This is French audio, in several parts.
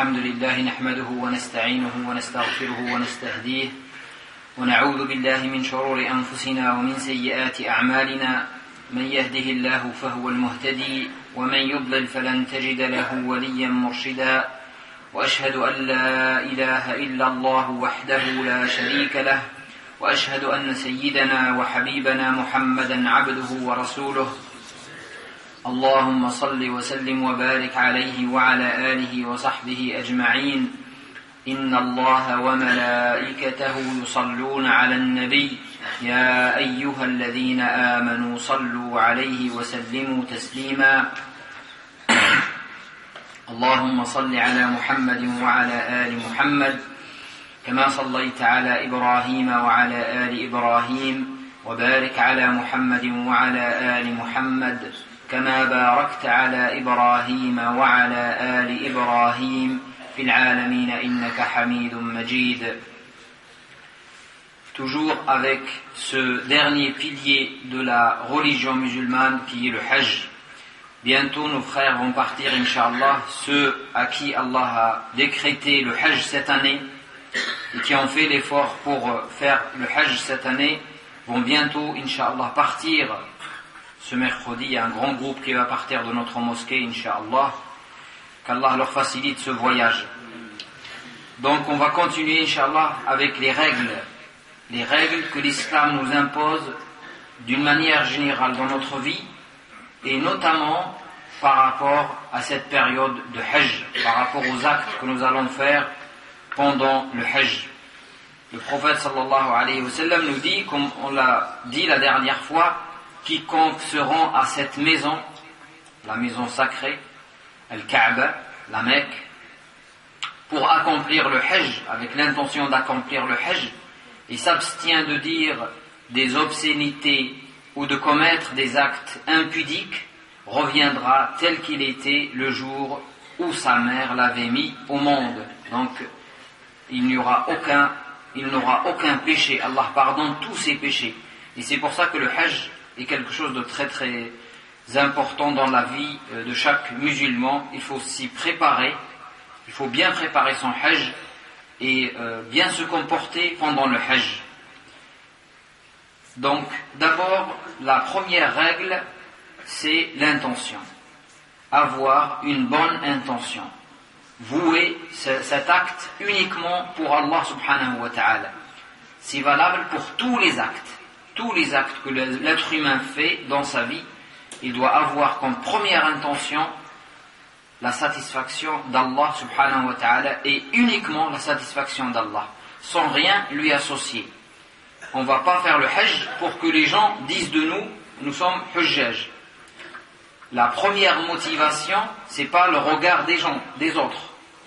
الحمد لله نحمده ونستعينه ونستغفره ونستهديه ونعوذ بالله من شرور أنفسنا ومن سيئات أعمالنا من يهده الله فهو المهتدي ومن يضلل فلن تجد له وليا مرشدا وأشهد أن لا إله إلا الله وحده لا شريك له وأشهد أن سيدنا وحبيبنا محمدا عبده ورسوله اللهم صل وسلم وبارك عليه وعلى آله وصحبه أجمعين إن الله وملائكته يصلون على النبي يا أيها الذين آمنوا صلوا عليه وسلموا تسليما اللهم صل على محمد وعلى آل محمد كما صليت على إبراهيم وعلى آل إبراهيم وبارك على محمد وعلى آل محمد كما باركت على إبراهيم وعلى آل إبراهيم في العالمين إنك حميد مجيد. Toujours avec ce dernier pilier de la religion musulmane qui est le Hajj. Bientôt nos frères vont partir, Inch'Allah, ceux à qui Allah a décrété le Hajj cette année et qui ont fait l'effort pour faire le Hajj cette année vont bientôt, Inch'Allah, partir. Ce mercredi, il y a un grand groupe qui va partir de notre mosquée, Inch'Allah. Qu'Allah leur facilite ce voyage. Donc on va continuer, Inch'Allah, avec les règles que l'islam nous impose d'une manière générale dans notre vie, et notamment par rapport à cette période de Hajj, par rapport aux actes que nous allons faire pendant le Hajj. Le prophète sallallahu alayhi wa sallam nous dit, comme on l'a dit la dernière fois, quiconque se rend à cette maison, la maison sacrée, Al-Kaaba, la Mecque, pour accomplir le Hajj, avec l'intention d'accomplir le Hajj, et s'abstient de dire des obscénités ou de commettre des actes impudiques, reviendra tel qu'il était le jour où sa mère l'avait mis au monde. Donc, il n'aura aucun péché. Allah pardonne tous ses péchés. Et c'est pour ça que le Hajj est quelque chose de très très important dans la vie de chaque musulman. Il faut s'y préparer, il faut bien préparer son Hajj et bien se comporter pendant le Hajj. Donc d'abord, la première règle, c'est l'intention. Avoir une bonne intention. Vouer cet acte uniquement pour Allah subhanahu wa ta'ala. C'est valable pour tous les actes. Tous les actes que l'être humain fait dans sa vie, il doit avoir comme première intention la satisfaction d'Allah subhanahu wa ta'ala et uniquement la satisfaction d'Allah, sans rien lui associer. On ne va pas faire le Hajj pour que les gens disent de nous, nous sommes Hujjaj. La première motivation, c'est pas le regard des gens, des autres.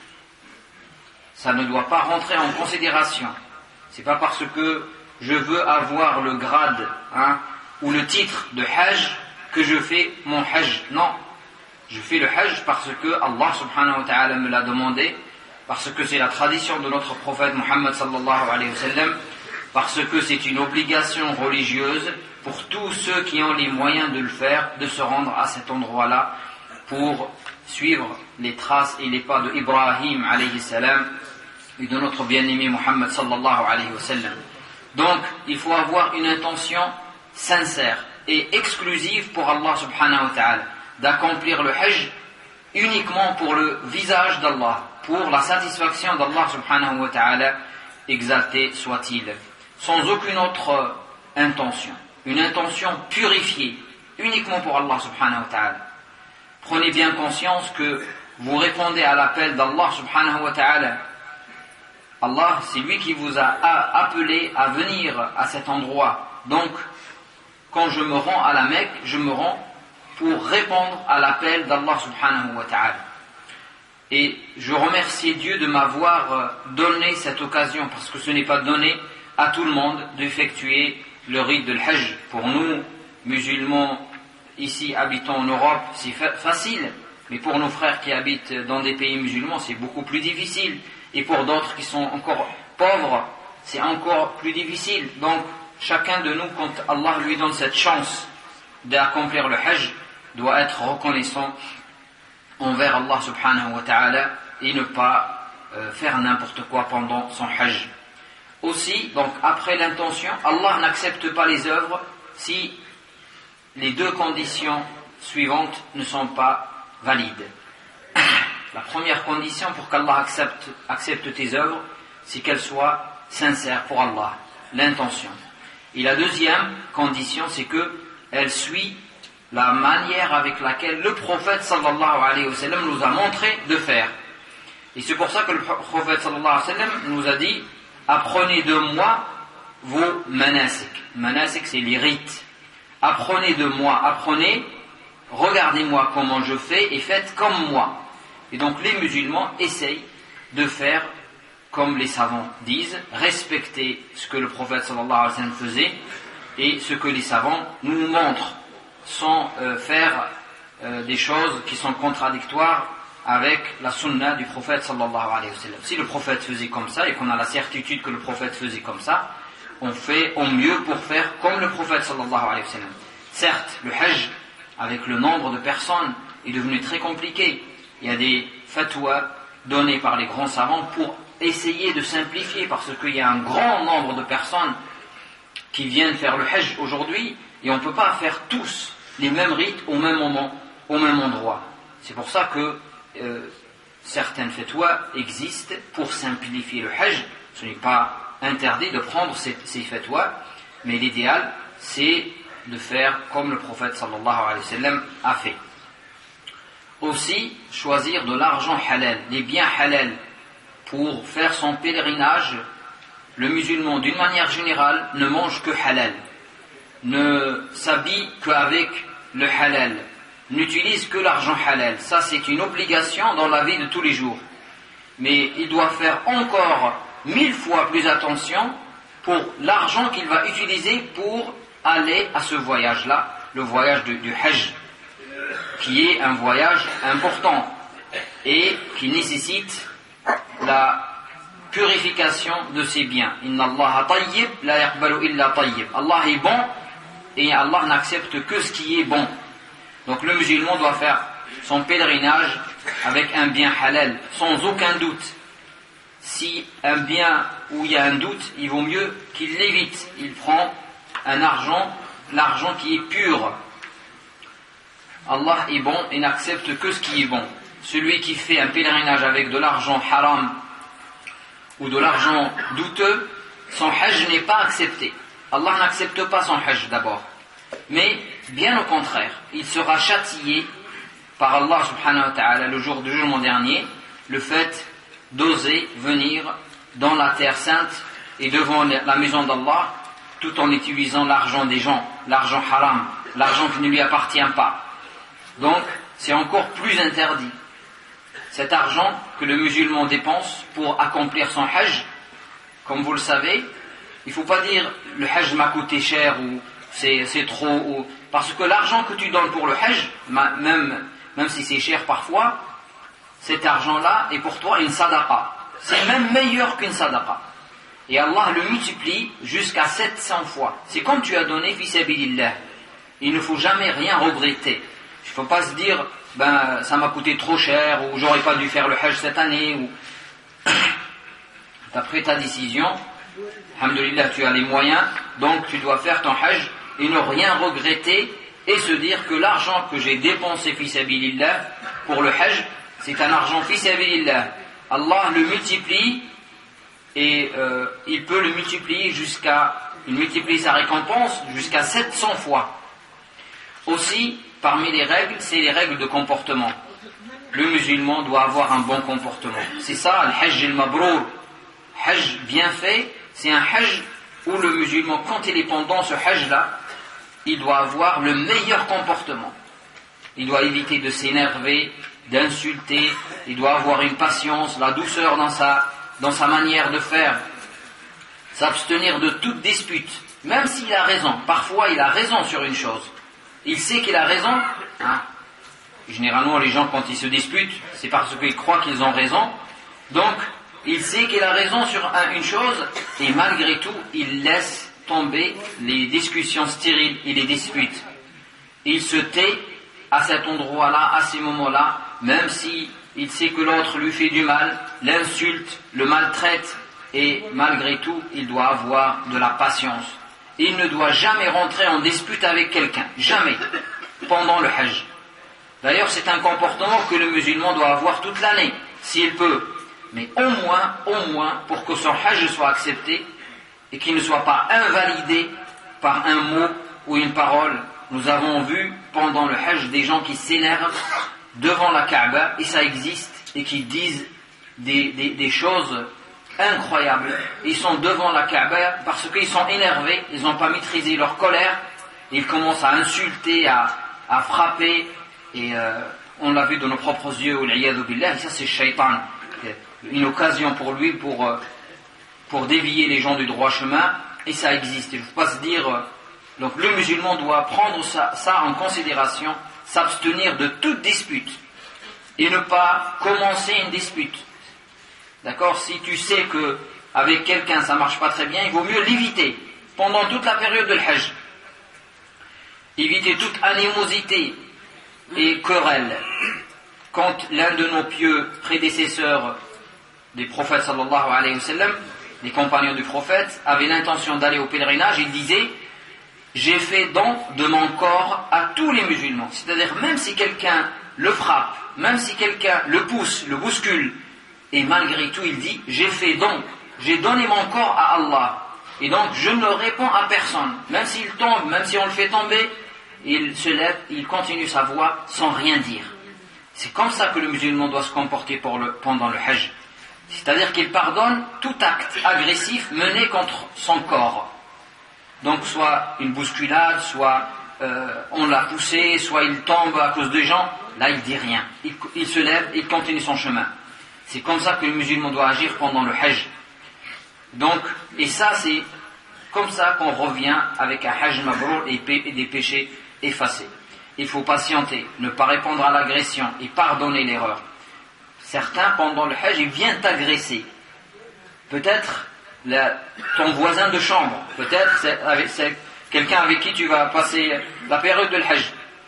Ça ne doit pas rentrer en considération. C'est pas parce que je veux avoir le grade ou le titre de Hajj que je fais mon Hajj. Non, je fais le Hajj parce que Allah subhanahu wa ta'ala me l'a demandé, parce que c'est la tradition de notre prophète Muhammad sallallahu alayhi wa sallam, parce que c'est une obligation religieuse pour tous ceux qui ont les moyens de le faire, de se rendre à cet endroit-là pour suivre les traces et les pas de Ibrahim alayhi salam et de notre bien-aimé Muhammad sallallahu alayhi wa sallam. Donc, il faut avoir une intention sincère et exclusive pour Allah subhanahu wa ta'ala, d'accomplir le Hajj uniquement pour le visage d'Allah, pour la satisfaction d'Allah subhanahu wa ta'ala, exalté soit-il, sans aucune autre intention. Une intention purifiée, uniquement pour Allah subhanahu wa ta'ala. Prenez bien conscience que vous répondez à l'appel d'Allah subhanahu wa ta'ala. Allah, c'est lui qui vous a appelé à venir à cet endroit. Donc, quand je me rends à la Mecque, je me rends pour répondre à l'appel d'Allah subhanahu wa ta'ala. Et je remercie Dieu de m'avoir donné cette occasion, parce que ce n'est pas donné à tout le monde d'effectuer le rite de l'Hajj. Pour nous, musulmans, ici habitant en Europe, c'est facile, mais pour nos frères qui habitent dans des pays musulmans, c'est beaucoup plus difficile. Et pour d'autres qui sont encore pauvres, c'est encore plus difficile. Donc, chacun de nous, quand Allah lui donne cette chance d'accomplir le Hajj, doit être reconnaissant envers Allah subhanahu wa ta'ala et ne pas faire n'importe quoi pendant son hajj. Aussi, donc après l'intention, Allah n'accepte pas les œuvres si les deux conditions suivantes ne sont pas valides. La première condition pour qu'Allah accepte tes œuvres, c'est qu'elles soient sincères pour Allah, l'intention. Et la deuxième condition, c'est qu'elle suit la manière avec laquelle le prophète sallallahu alayhi wa sallam nous a montré de faire. Et c'est pour ça que le prophète sallallahu alayhi wa sallam nous a dit: apprenez de moi vos manasik. Manasik, c'est les rites. Apprenez de moi, regardez-moi comment je fais et faites comme moi. Et donc les musulmans essayent de faire comme les savants disent, respecter ce que le prophète sallallahu alayhi wa sallam faisait et ce que les savants nous montrent, sans faire des choses qui sont contradictoires avec la sunna du prophète sallallahu alayhi wa sallam. Si le prophète faisait comme ça et qu'on a la certitude que le prophète faisait comme ça, on fait au mieux pour faire comme le prophète sallallahu alayhi wa sallam. Certes, le hajj, avec le nombre de personnes, est devenu très compliqué. Il y a des fatwas donnés par les grands savants pour essayer de simplifier, parce qu'il y a un grand nombre de personnes qui viennent faire le hajj aujourd'hui, et on ne peut pas faire tous les mêmes rites au même moment, au même endroit. C'est pour ça que certaines fatwas existent pour simplifier le hajj. Ce n'est pas interdit de prendre ces fatwas, mais l'idéal, c'est de faire comme le prophète sallallahu alayhi wa sallam a fait. Aussi, choisir de l'argent halal, les biens halal, pour faire son pèlerinage. Le musulman, d'une manière générale, ne mange que halal, ne s'habille qu'avec le halal, n'utilise que l'argent halal. Ça, c'est une obligation dans la vie de tous les jours. Mais il doit faire encore 1000 fois plus attention pour l'argent qu'il va utiliser pour aller à ce voyage-là, le voyage du hajj, qui est un voyage important et qui nécessite la purification de ses biens. Inna Allah tayyib la yaqbalu illa tayyib. Allah est bon et Allah n'accepte que ce qui est bon. Donc le musulman doit faire son pèlerinage avec un bien halal, sans aucun doute. Si un bien où il y a un doute, il vaut mieux qu'il l'évite. Il prend l'argent qui est pur. Allah est bon et n'accepte que ce qui est bon. Celui qui fait un pèlerinage avec de l'argent haram ou de l'argent douteux, son hajj n'est pas accepté. Allah n'accepte pas son hajj d'abord. Mais bien au contraire, il sera châtié par Allah subhanahu wa ta'ala le jour du jugement dernier, le fait d'oser venir dans la terre sainte et devant la maison d'Allah tout en utilisant l'argent des gens, l'argent haram, l'argent qui ne lui appartient pas. Donc c'est encore plus interdit. Cet argent que le musulman dépense pour accomplir son hajj, comme vous le savez, il ne faut pas dire le hajj m'a coûté cher ou c'est trop, parce que l'argent que tu donnes pour le hajj, même si c'est cher parfois, cet argent-là est pour toi une sadaqa. C'est même meilleur qu'une sadaqa. Et Allah le multiplie jusqu'à 700 fois. C'est comme tu as donné fi sabilillah. Il ne faut jamais rien regretter. Il ne faut pas se dire, ça m'a coûté trop cher, ou j'aurais pas dû faire le hajj cette année, ou d'après ta décision, alhamdulillah, tu as les moyens, donc tu dois faire ton hajj et ne rien regretter et se dire que l'argent que j'ai dépensé fi sabilillah pour le hajj, c'est un argent fi sabilillah. Allah le multiplie et il peut le multiplier il multiplie sa récompense jusqu'à 700 fois. Aussi, parmi les règles, c'est les règles de comportement. Le musulman doit avoir un bon comportement. C'est ça, le hajj al-mabrour. Hajj bien fait, c'est un hajj où le musulman, quand il est pendant ce hajj-là, il doit avoir le meilleur comportement. Il doit éviter de s'énerver, d'insulter, il doit avoir une patience, la douceur dans sa manière de faire, s'abstenir de toute dispute, même s'il a raison. Parfois, il a raison sur une chose. Il sait qu'il a raison. Généralement, les gens, quand ils se disputent, c'est parce qu'ils croient qu'ils ont raison. Donc, il sait qu'il a raison sur une chose, et malgré tout, il laisse tomber les discussions stériles et les disputes. Il se tait à cet endroit-là, à ces moments-là, même si il sait que l'autre lui fait du mal, l'insulte, le maltraite, et malgré tout, il doit avoir de la patience. Il ne doit jamais rentrer en dispute avec quelqu'un, jamais, pendant le Hajj. D'ailleurs, c'est un comportement que le musulman doit avoir toute l'année, s'il peut. Mais au moins, pour que son Hajj soit accepté, et qu'il ne soit pas invalidé par un mot ou une parole. Nous avons vu pendant le Hajj des gens qui s'énervent devant la Kaaba, et ça existe, et qui disent des choses incroyables. Ils sont devant la Kaaba parce qu'ils sont énervés, ils n'ont pas maîtrisé leur colère, ils commencent à insulter, à frapper, et on l'a vu de nos propres yeux, et ça c'est Shaitan, une occasion pour lui pour dévier les gens du droit chemin, et ça existe. Il ne faut pas se dire, donc le musulman doit prendre ça en considération, s'abstenir de toute dispute, et ne pas commencer une dispute. D'accord? Si tu sais que avec quelqu'un ça marche pas très bien, il vaut mieux l'éviter pendant toute la période de l'Hajj. Éviter toute animosité et querelle. Quand l'un de nos pieux prédécesseurs des prophètes sallallahu alayhi wa sallam, les compagnons du prophète, avaient l'intention d'aller au pèlerinage, il disait: j'ai fait don de mon corps à tous les musulmans. C'est-à-dire, même si quelqu'un le frappe, même si quelqu'un le pousse, le bouscule, et malgré tout il dit: j'ai donné mon corps à Allah, et donc je ne réponds à personne. Même s'il tombe, même si on le fait tomber, il se lève, il continue sa voie sans rien dire. C'est comme ça que le musulman doit se comporter pendant le Hajj. C'est-à-dire qu'il pardonne tout acte agressif mené contre son corps. Donc soit une bousculade, soit on l'a poussé, soit il tombe à cause des gens, là il dit rien. Il se lève, il continue son chemin. C'est comme ça que le musulman doit agir pendant le Hajj. Donc, et ça c'est comme ça qu'on revient avec un Hajj mabrour et des péchés effacés. Il faut patienter, ne pas répondre à l'agression et pardonner l'erreur. Certains, pendant le Hajj, ils viennent t'agresser. Peut-être ton voisin de chambre, peut-être c'est quelqu'un avec qui tu vas passer la période de l'Hajj.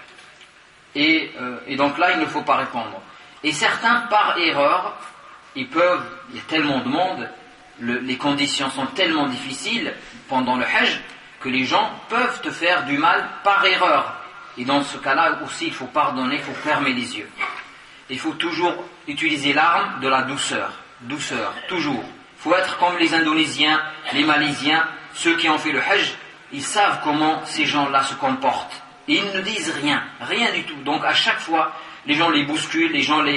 Et donc là, il ne faut pas répondre. Et certains, par erreur, il y a tellement de monde, les conditions sont tellement difficiles pendant le Hajj, que les gens peuvent te faire du mal par erreur. Et dans ce cas-là aussi, il faut pardonner, il faut fermer les yeux. Il faut toujours utiliser l'arme de la douceur, toujours. Il faut être comme les Indonésiens, les Malaisiens, ceux qui ont fait le Hajj, ils savent comment ces gens-là se comportent. Et ils ne disent rien du tout. Donc à chaque fois, les gens les bousculent,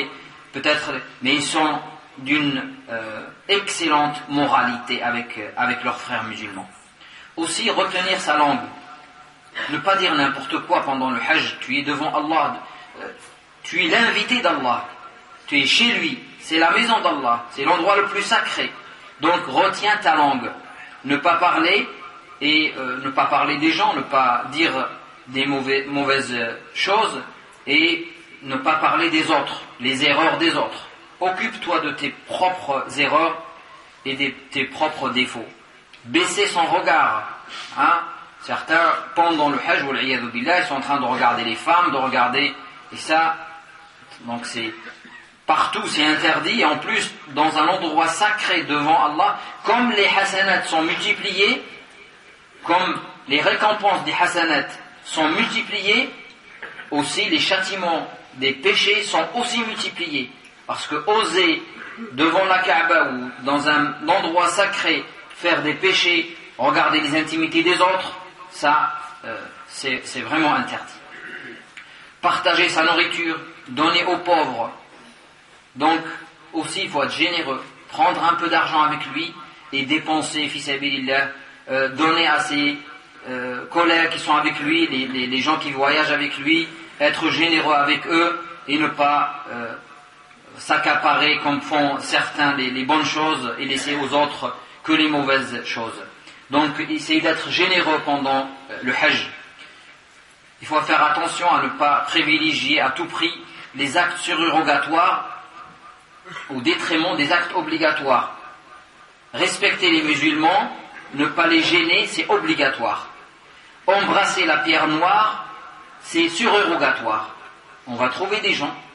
mais ils sont d'une excellente moralité avec leurs frères musulmans. Aussi, retenir sa langue. Ne pas dire n'importe quoi pendant le Hajj. Tu es devant Allah. Tu es l'invité d'Allah. Tu es chez lui. C'est la maison d'Allah. C'est l'endroit le plus sacré. Donc retiens ta langue. Ne pas parler et ne pas parler des gens, ne pas dire des mauvaises choses et ne pas parler des autres, les erreurs des autres. Occupe-toi de tes propres erreurs et de tes propres défauts. Baisser son regard. Certains, pendant le Hajj, ils sont en train de regarder les femmes, et ça, donc c'est partout, c'est interdit, et en plus, dans un endroit sacré devant Allah, comme les hasanats sont multipliés, comme les récompenses des hasanats sont multipliées, aussi les châtiments des péchés sont aussi multipliés. Parce que oser devant la Kaaba ou dans un endroit sacré faire des péchés, regarder les intimités des autres, ça c'est vraiment interdit. Partager sa nourriture, donner aux pauvres. Donc aussi il faut être généreux, prendre un peu d'argent avec lui et dépenser fi sabilillah, donner à ses collègues qui sont avec lui, les gens qui voyagent avec lui, être généreux avec eux et ne pas s'accaparer comme font certains les bonnes choses et laisser aux autres que les mauvaises choses. Donc essayer d'être généreux pendant le Hajj. Il faut faire attention à ne pas privilégier à tout prix les actes surérogatoires au détriment des actes obligatoires. Respecter les musulmans, ne pas les gêner, c'est obligatoire. Embrasser la pierre noire, c'est surérogatoire. On va trouver des gens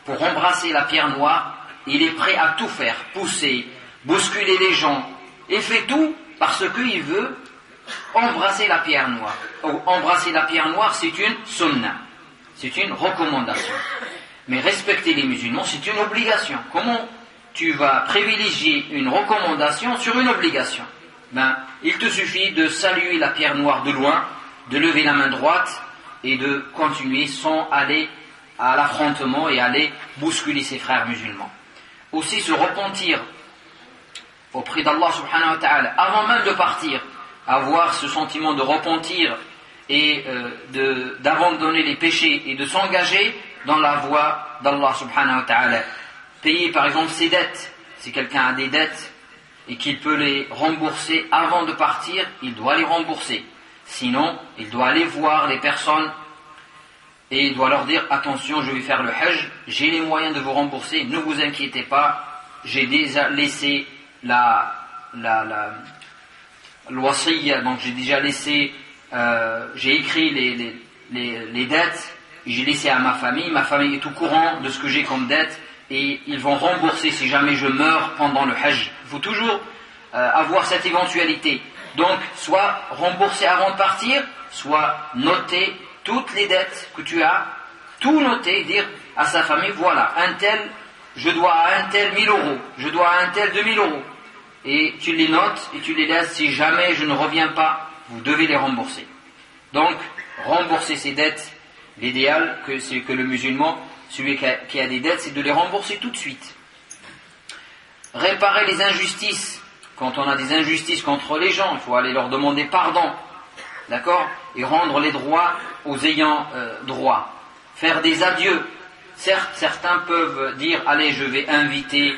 pour embrasser la pierre noire, il est prêt à tout faire, pousser, bousculer les gens, et fait tout parce qu'il veut embrasser la pierre noire. Embrasser la pierre noire, c'est une sunna, c'est une recommandation. Mais respecter les musulmans, c'est une obligation. Comment tu vas privilégier une recommandation sur une obligation? Il te suffit de saluer la pierre noire de loin, de lever la main droite et de continuer sans aller à l'affrontement et aller bousculer ses frères musulmans. Aussi se repentir auprès d'Allah subhanahu wa ta'ala avant même de partir, avoir ce sentiment de repentir et d'abandonner les péchés et de s'engager dans la voie d'Allah subhanahu wa ta'ala. Payer par exemple ses dettes, si quelqu'un a des dettes et qu'il peut les rembourser avant de partir, il doit les rembourser. Sinon, il doit aller voir les personnes et il doit leur dire: attention, je vais faire le hajj, j'ai les moyens de vous rembourser, ne vous inquiétez pas, j'ai déjà laissé l'wasiyya, donc j'ai déjà laissé, j'ai écrit les dettes, j'ai laissé à ma famille est au courant de ce que j'ai comme dette, et ils vont rembourser si jamais je meurs pendant le hajj. Il faut toujours avoir cette éventualité. Donc, soit rembourser avant de partir, soit noter toutes les dettes que tu as, tout noter, dire à sa famille: voilà, un tel, je dois à un tel 1000 euros, je dois à un tel 2000 euros. Et tu les notes et tu les laisses: si jamais je ne reviens pas, vous devez les rembourser. Donc, rembourser ses dettes, l'idéal, c'est que le musulman, celui qui a des dettes, c'est de les rembourser tout de suite. Réparer les injustices. Quand on a des injustices contre les gens, il faut aller leur demander pardon, d'accord, et rendre les droits aux ayants droit. Faire des adieux. Certes, certains peuvent dire: allez, je vais inviter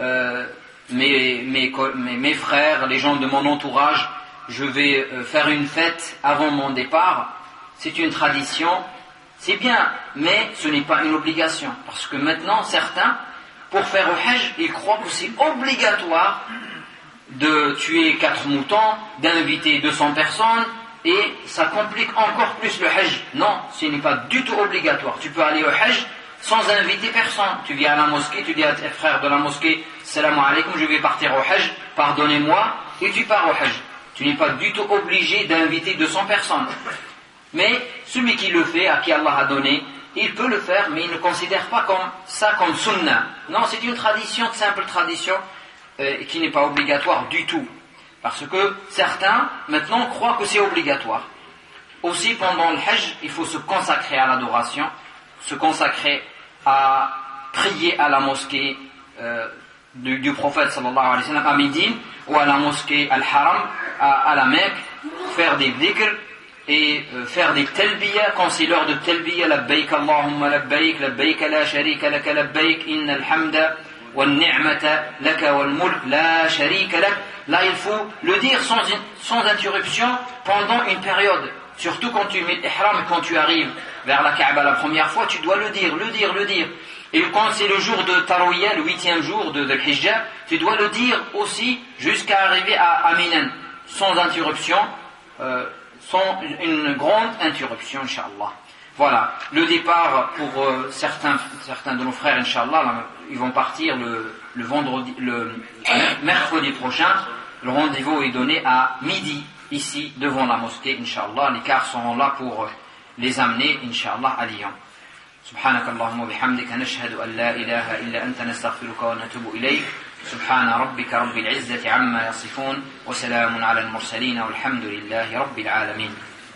mes frères, les gens de mon entourage, je vais faire une fête avant mon départ. C'est une tradition, c'est bien, mais ce n'est pas une obligation. Parce que maintenant, certains, pour faire le hajj, ils croient que c'est obligatoire de tuer 4 moutons, d'inviter 200 personnes, et ça complique encore plus le hajj. Non, ce n'est pas du tout obligatoire. Tu peux aller au hajj sans inviter personne. Tu viens à la mosquée, tu dis à tes frères de la mosquée: salam alaykoum, je vais partir au hajj, pardonnez-moi, et tu pars au hajj. Tu n'es pas du tout obligé d'inviter 200 personnes. Mais celui qui le fait, à qui Allah a donné, il peut le faire, mais il ne considère pas comme sunnah. Non, c'est une tradition, une simple tradition, qui n'est pas obligatoire du tout. Parce que certains, maintenant, croient que c'est obligatoire. Aussi, pendant le hajj, il faut se consacrer à l'adoration, se consacrer à prier à la mosquée du prophète sallallahu alayhi wa sallam à Médine, ou à la mosquée Al-Haram, à la Mecque, faire des dhikr et faire des talbiya quand c'est l'heure de talbiya: labbaik Allahumma labbaik, labbaik la sharika laka labbaik, innal hamda wal ni'mata laka wal mulk la sharika lak. Là, il faut le dire sans interruption pendant une période. Surtout quand tu mets l'ihram et quand tu arrives vers la Kaaba la première fois, tu dois le dire. Et quand c'est le jour de Tarwiyah, le 8e jour de Hijjah, tu dois le dire aussi jusqu'à arriver à Minan, sans interruption, sans une grande interruption, Inch'Allah. Voilà, le départ pour certains de nos frères, Inch'Allah, ils vont partir le mercredi prochain. Le rendez-vous est donné à midi, ici, devant la mosquée, Inch'Allah. Les cars seront là pour les amener, Inch'Allah, à Lyon. سبحانك اللهم وبحمدك نشهد أن لا إله إلا أنت نستغفرك ونتوب إليك سبحان ربك رب العزة عما يصفون وسلام على المرسلين والحمد لله رب العالمين